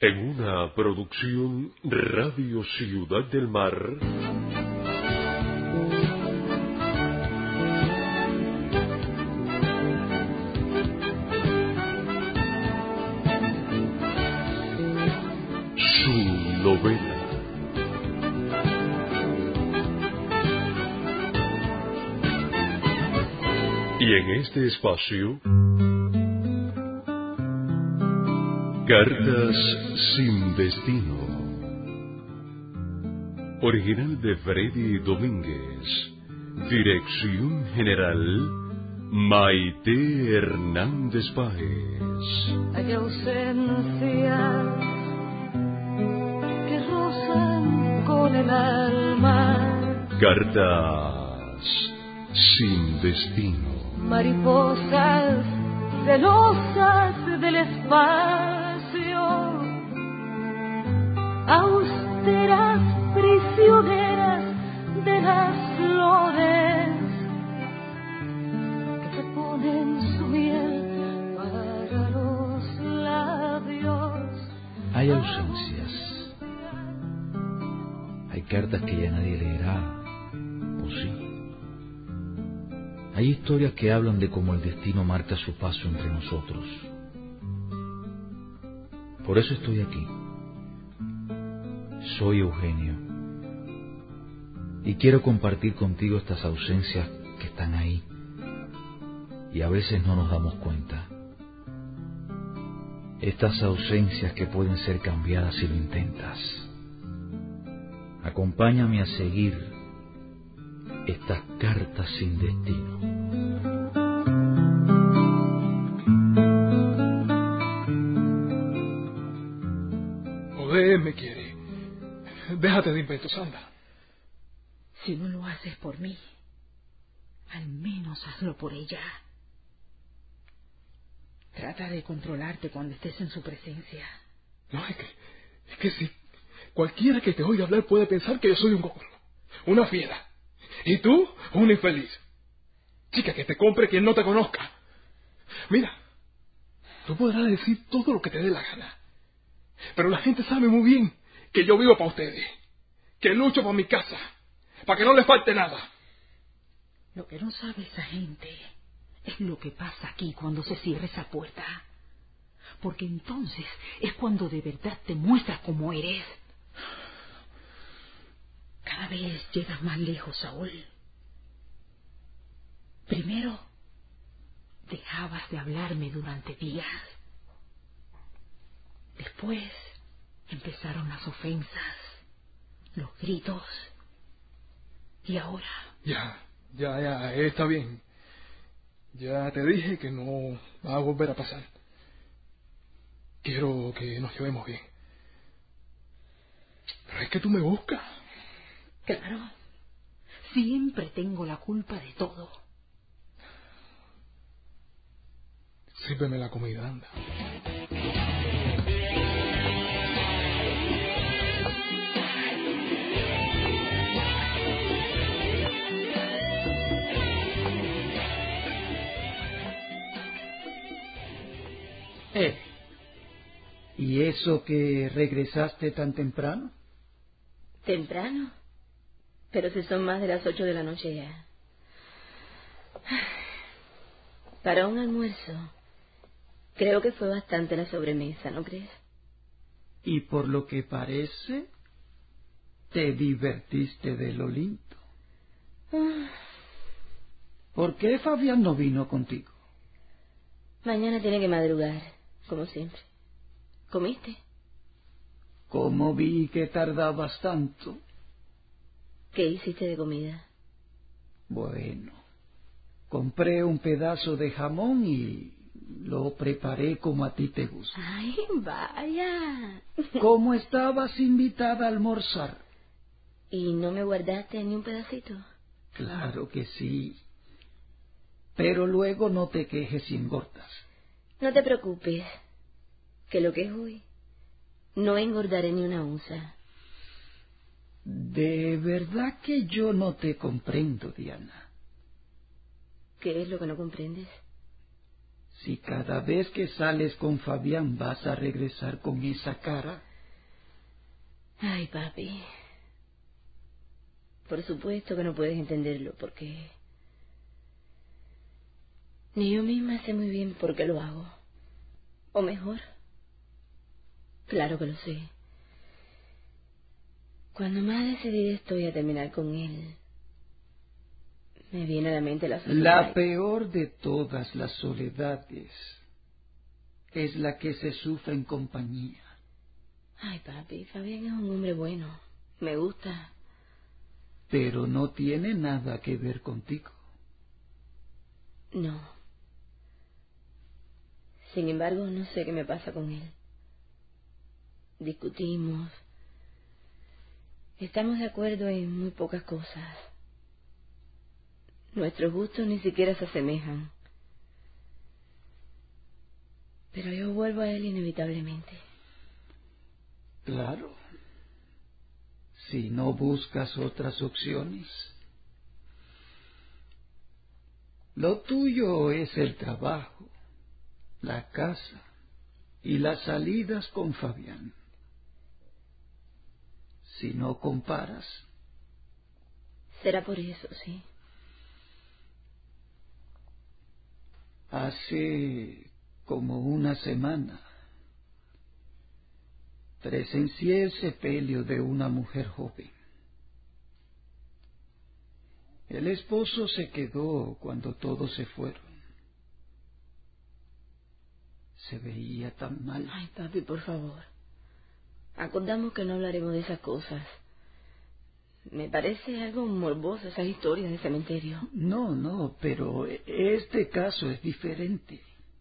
En una producción Radio Ciudad del Mar. Su novela. Y en este espacio, Cartas sin destino. Original de Freddy Domínguez. Dirección general, Maite Hernández Páez. Hay ausencias que rozan con el alma. Cartas sin destino. Mariposas celosas del espacio, austeras prisioneras de las flores que se ponen su miel para los labios. Hay ausencias, hay cartas que ya nadie leerá, ¿o sí? Hay historias que hablan de cómo el destino marca su paso entre nosotros. Por eso estoy aquí. Soy Eugenio. Y quiero compartir contigo estas ausencias que están ahí. Y a veces no nos damos cuenta. Estas ausencias que pueden ser cambiadas si lo intentas. Acompáñame a seguir estas cartas sin destino. Joder, me quiere. Déjate de inventos, anda. Si no lo haces por mí, al menos hazlo por ella. Trata de controlarte cuando estés en su presencia. No, es que si cualquiera que te oiga hablar puede pensar que yo soy un gogolo, una fiera. Y tú, un infeliz. Chica, que te compre quien no te conozca. Mira, tú podrás decir todo lo que te dé la gana. Pero la gente sabe muy bien que yo vivo para ustedes. Que lucho por mi casa. Para que no les falte nada. Lo que no sabe esa gente es lo que pasa aquí cuando se cierra esa puerta. Porque entonces es cuando de verdad te muestras como eres. Cada vez llegas más lejos, Saúl. Primero, dejabas de hablarme durante días. Después, empezaron las ofensas, los gritos. Y ahora... Ya, está bien. Ya te dije que no va a volver a pasar. Quiero que nos llevemos bien. Pero es que tú me buscas. Claro, siempre tengo la culpa de todo. Sírveme la comida, anda. ¿Y eso que regresaste tan temprano? ¿Temprano? Pero si son más de las 8 de la noche ya. Para un almuerzo, creo que fue bastante la sobremesa, ¿no crees? Y por lo que parece, te divertiste de lo lindo. ¿Por qué Fabián no vino contigo? Mañana tiene que madrugar, como siempre. ¿Comiste? ¿Cómo vi que tardabas tanto? ¿Qué hiciste de comida? Bueno, compré un pedazo de jamón y lo preparé como a ti te gusta. ¡Ay, vaya! ¿Cómo estabas invitada a almorzar? ¿Y no me guardaste ni un pedacito? Claro que sí. Pero luego no te quejes si engordas. No te preocupes, que lo que es hoy, no engordaré ni una onza. De verdad que yo no te comprendo, Diana. ¿Qué es lo que no comprendes? Si cada vez que sales con Fabián vas a regresar con esa cara. Ay, papi. Por supuesto que no puedes entenderlo, porque ni yo misma sé muy bien por qué lo hago. O mejor, claro que lo sé. Cuando más decidida estoy a terminar con él, me viene a la mente la soledad. La peor de todas las soledades es la que se sufre en compañía. Ay, papi, Fabián es un hombre bueno. Me gusta. Pero no tiene nada que ver contigo. No. Sin embargo, no sé qué me pasa con él. Discutimos. Estamos de acuerdo en muy pocas cosas. Nuestros gustos ni siquiera se asemejan. Pero yo vuelvo a él inevitablemente. Claro. Si no buscas otras opciones. Lo tuyo es el trabajo, la casa y las salidas con Fabián. Si no comparas. Será por eso, sí. Hace como una semana presencié el sepelio de una mujer joven. El esposo se quedó cuando todos se fueron. Se veía tan mal. Ay, papi, por favor. Acordamos que no hablaremos de esas cosas. Me parece algo morboso esas historias de cementerio. No, pero este caso es diferente.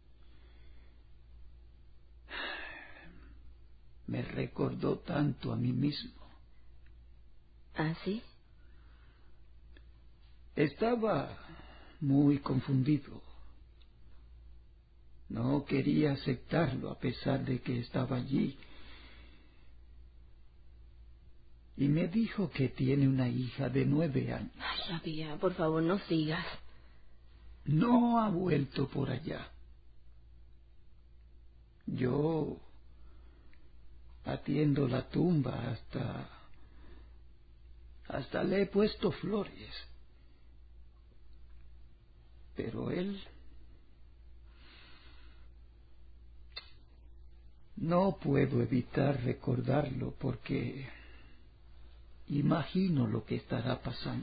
Me recordó tanto a mí mismo. ¿Ah, sí? Estaba muy confundido. No quería aceptarlo a pesar de que estaba allí. Y me dijo que tiene una hija de 9 años. Ay, Fabián, por favor, no sigas. No ha vuelto por allá. Yo atiendo la tumba hasta le he puesto flores. Pero él no puedo evitar recordarlo porque imagino lo que estará pasando.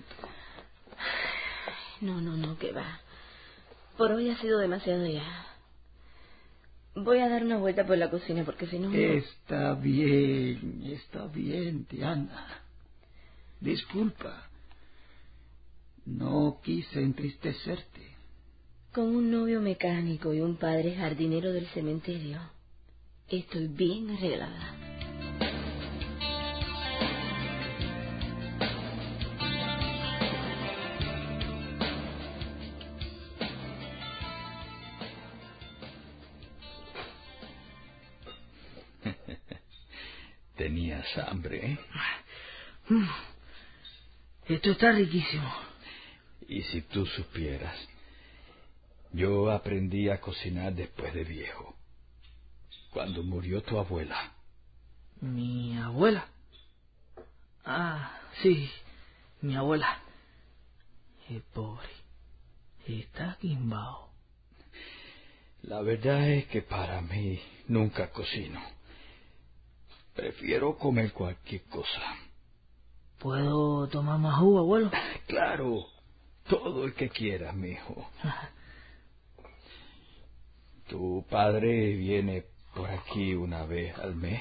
No, que va. Por hoy ha sido demasiado ya. Voy a dar una vuelta por la cocina porque si no... Está bien, Diana. Disculpa. No quise entristecerte. Con un novio mecánico y un padre jardinero del cementerio, estoy bien arreglada. Tenías hambre, ¿eh? Esto está riquísimo. Y si tú supieras, yo aprendí a cocinar después de viejo, cuando murió tu abuela. ¿Mi abuela? Ah, sí, mi abuela. El pobre. Está quimbao. La verdad es que para mí nunca cocino. Prefiero comer cualquier cosa. ¿Puedo tomar más jugo, abuelo? Claro, todo el que quieras, mijo. Tu padre viene por aquí una vez al mes.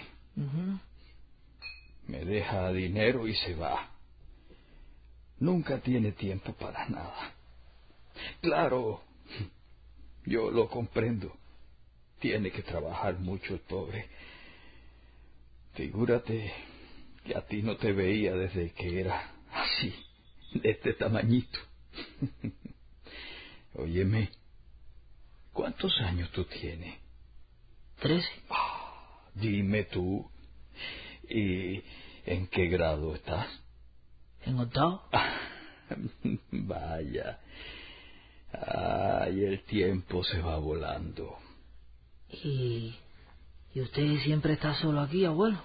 Me deja dinero y se va. Nunca tiene tiempo para nada. Claro, yo lo comprendo. Tiene que trabajar mucho el pobre. Figúrate que a ti no te veía desde que era así, de este tamañito. Óyeme, ¿cuántos años tú tienes? 13. Dime tú, ¿y en qué grado estás? ¿En octavo? Vaya, Ay, el tiempo se va volando. ¿Y usted siempre está solo aquí, abuelo?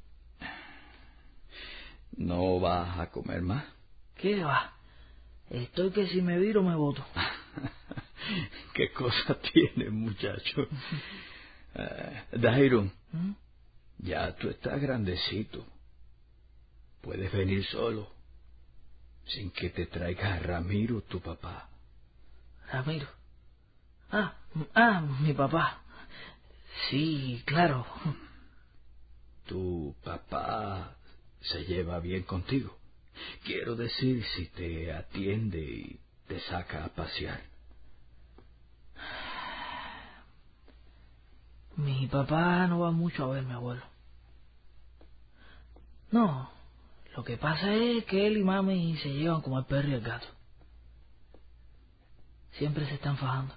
¿No vas a comer más? ¿Qué va? Estoy que si me viro me boto. ¿Qué cosa tienes, muchacho? Dairon, ya tú estás grandecito. Puedes venir solo, sin que te traiga a Ramiro, tu papá. ¿Ramiro? Mi papá. Sí, claro. ¿Tu papá se lleva bien contigo? Quiero decir, si te atiende y te saca a pasear. Mi papá no va mucho a verme, abuelo. No, lo que pasa es que él y mami se llevan como el perro y el gato. Siempre se están fajando.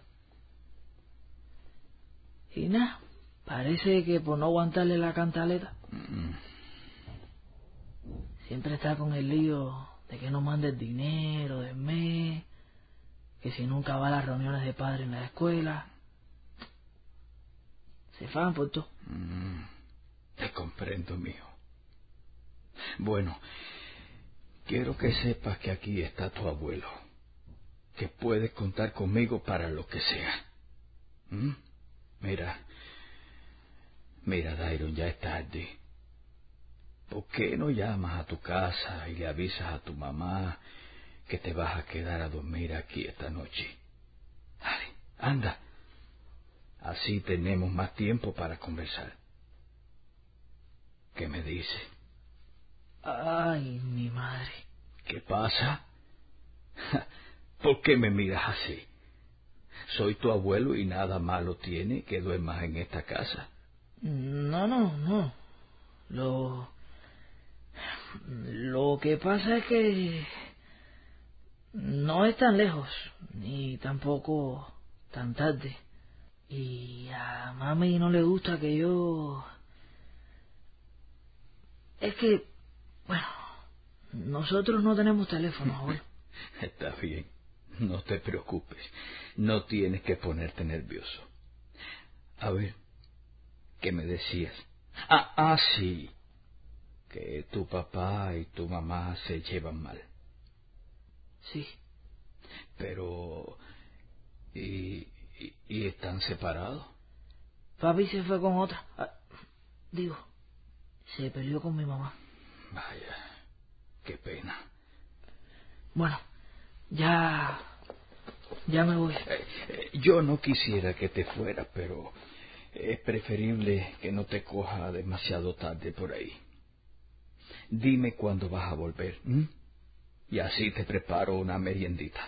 Y nada, parece que por no aguantarle la cantaleta, siempre está con el lío de que no mande el dinero del mes, que si nunca va a las reuniones de padres en la escuela. Se fajan por todo. Te comprendo, mijo. Bueno, quiero que sepas que aquí está tu abuelo, que puedes contar conmigo para lo que sea. Mira, Dairon, ya es tarde. ¿Por qué no llamas a tu casa y le avisas a tu mamá que te vas a quedar a dormir aquí esta noche? Dale, anda. Así tenemos más tiempo para conversar. ¿Qué me dices? Ay, mi madre. ¿Qué pasa? ¿Por qué me miras así? Soy tu abuelo y nada malo tiene que duermas en esta casa. No. Lo que pasa es que no es tan lejos, ni tampoco tan tarde. Y a mami no le gusta que yo... Es que, bueno, nosotros no tenemos teléfono, abuelo. Está bien, no te preocupes. No tienes que ponerte nervioso. A ver, ¿qué me decías? Sí, que tu papá y tu mamá se llevan mal. Sí. Pero... ¿Y están separados? Papi se fue con otra. Se peleó con mi mamá. Vaya, qué pena. Bueno, ya me voy. Yo no quisiera que te fueras, pero es preferible que no te coja demasiado tarde por ahí. Dime cuándo vas a volver, y así te preparo una meriendita.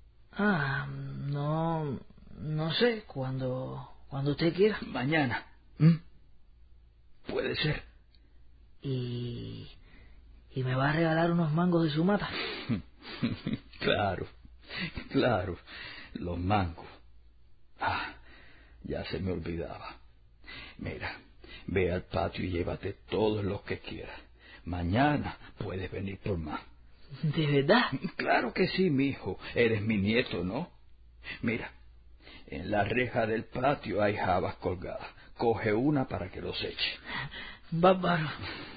No sé, cuando usted quiera. Mañana, puede ser. ¿Y me va a regalar unos mangos de su mata? Claro, los mangos. Ya se me olvidaba. Mira, ve al patio y llévate todos los que quieras. Mañana puedes venir por más. ¿De verdad? Claro que sí, mijo. Eres mi nieto, ¿no? Mira, en la reja del patio hay habas colgadas. Coge una para que los eche. Bárbaro.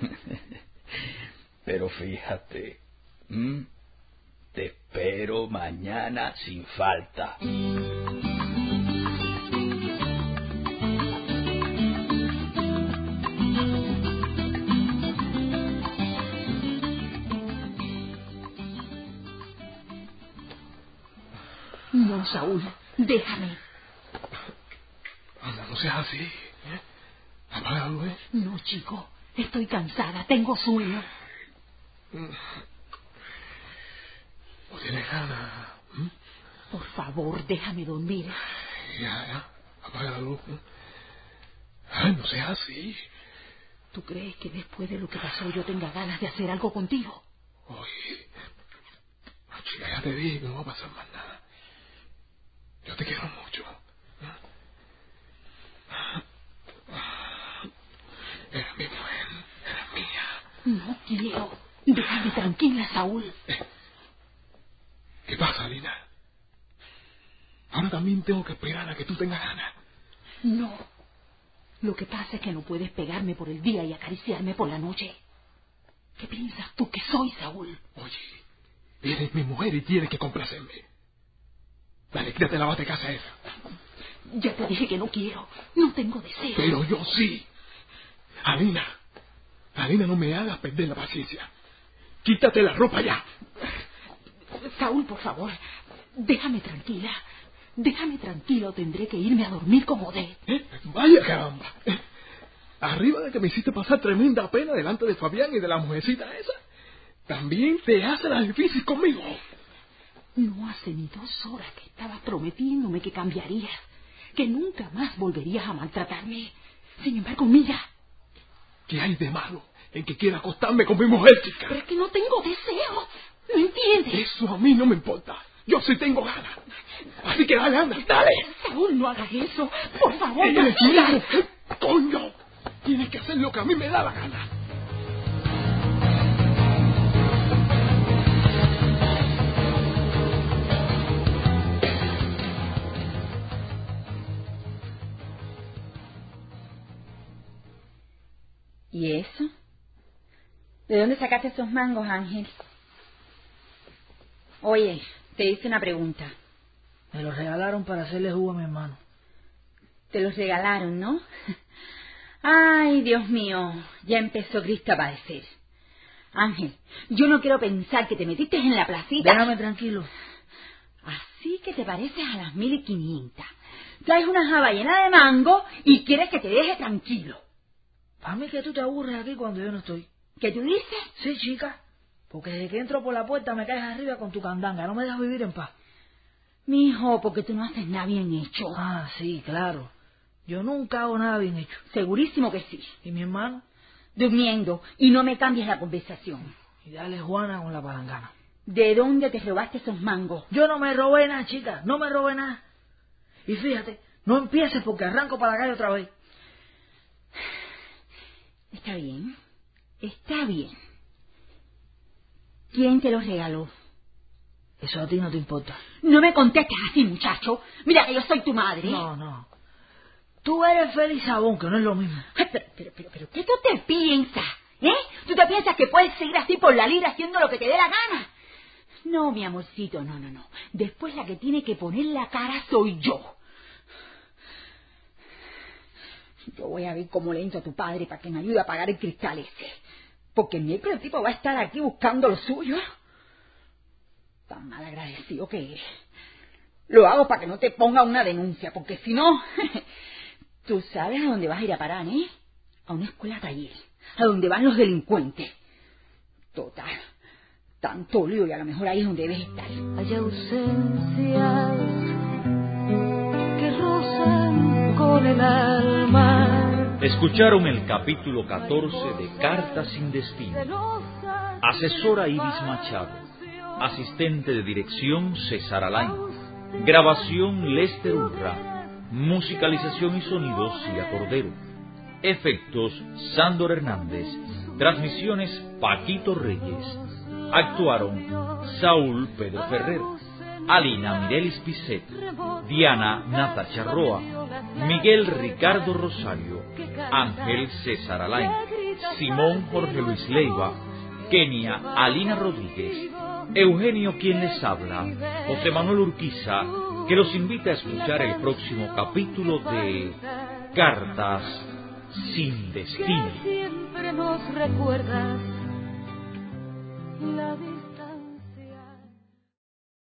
Pero fíjate, te espero mañana sin falta. No, Saúl, déjame. Anda, no seas así. Apaga la luz. No, chico, estoy cansada, tengo sueño. ¿No tienes ganas? Por favor, déjame dormir. Ya, apaga la luz. Ay, no seas así. ¿Tú crees que después de lo que pasó yo tenga ganas de hacer algo contigo? Oye, chica, ya te dije que no va a pasar más nada. Yo te quiero mucho. Eres mi mujer, eres mía. No quiero. Déjame tranquila, Saúl. ¿Qué pasa, Lina? Ahora también tengo que esperar a que tú tengas ganas. No. Lo que pasa es que no puedes pegarme por el día y acariciarme por la noche. ¿Qué piensas tú que soy, Saúl? Oye, eres mi mujer y tienes que complacerme. Dale, quítate la bata de casa esa. Ya te dije que no quiero. No tengo deseo. Pero yo sí. Alina, no me hagas perder la paciencia. Quítate la ropa ya. Saúl, por favor, déjame tranquila. Déjame tranquila o tendré que irme a dormir con Odette. Vaya caramba. Arriba de que me hiciste pasar tremenda pena delante de Fabián y de la mujercita esa, también te hace las difíciles conmigo. No hace ni 2 horas que estabas prometiéndome que cambiarías, que nunca más volverías a maltratarme. Sin embargo, mira. ¿Qué hay de malo en que quiera acostarme con mi mujer, chica? Pero es que no tengo deseo. ¿No entiendes? Eso a mí no me importa. Yo sí tengo ganas. Así que dale, anda, dale. Saúl, no hagas eso. Por favor, Eres no. mi mujer, coño. Tienes que hacer lo que a mí me da la gana. ¿Y eso? ¿De dónde sacaste esos mangos, Ángel? Oye, te hice una pregunta. Me los regalaron para hacerle jugo a mi hermano. Te los regalaron, ¿no? Ay, Dios mío, ya empezó Cristo a padecer. Ángel, yo no quiero pensar que te metiste en la placita. Déjame tranquilo. Así que te pareces a las 1500. Traes una jaba llena de mango y quieres que te deje tranquilo. Para mí que tú te aburres aquí cuando yo no estoy. ¿Qué tú dices? Sí, chica. Porque desde que entro por la puerta me caes arriba con tu candanga. No me dejas vivir en paz. Mijo, porque tú no haces nada bien hecho. Ah, sí, claro. Yo nunca hago nada bien hecho. Segurísimo que sí. ¿Y mi hermano? Durmiendo, y no me cambies la conversación. Y dale Juana con la palangana. ¿De dónde te robaste esos mangos? Yo no me robé nada, chica. No me robé nada. Y fíjate, no empieces porque arranco para la calle otra vez. Está bien. Está bien. ¿Quién te los regaló? Eso a ti no te importa. No me contestes así, muchacho. Mira que yo soy tu madre. No. Tú eres Félix Sabón, que no es lo mismo. Ay, pero, ¿qué tú te piensas? ¿Tú te piensas que puedes seguir así por la libre haciendo lo que te dé la gana? No, mi amorcito, no. Después la que tiene que poner la cara soy yo. Yo voy a ver cómo le entro a tu padre para que me ayude a pagar el cristal ese. Porque el miércoles el tipo va a estar aquí buscando lo suyo. Tan mal agradecido que eres. Lo hago para que no te ponga una denuncia, porque si no, tú sabes a dónde vas a ir a parar, ¿eh? A una escuela taller, a donde van los delincuentes. Total, tanto lío y a lo mejor ahí es donde debes estar. Hay ausencias que rozan con el alma. Escucharon el capítulo 14 de Cartas sin Destino. Asesora Iris Machado. Asistente de dirección César Alain. Grabación Lester Urra. Musicalización y sonido Cia Cordero. Efectos Sándor Hernández. Transmisiones Paquito Reyes. Actuaron Saúl Pedro Ferrer, Alina Mirelis Piset, Diana Natacha Roa, Miguel Ricardo Rosario, Ángel César Alain, Simón Jorge Luis Leiva, Kenia Alina Rodríguez, Eugenio quien les habla, José Manuel Urquiza, que los invita a escuchar el próximo capítulo de Cartas sin Destino. Siempre nos recuerdas la distancia.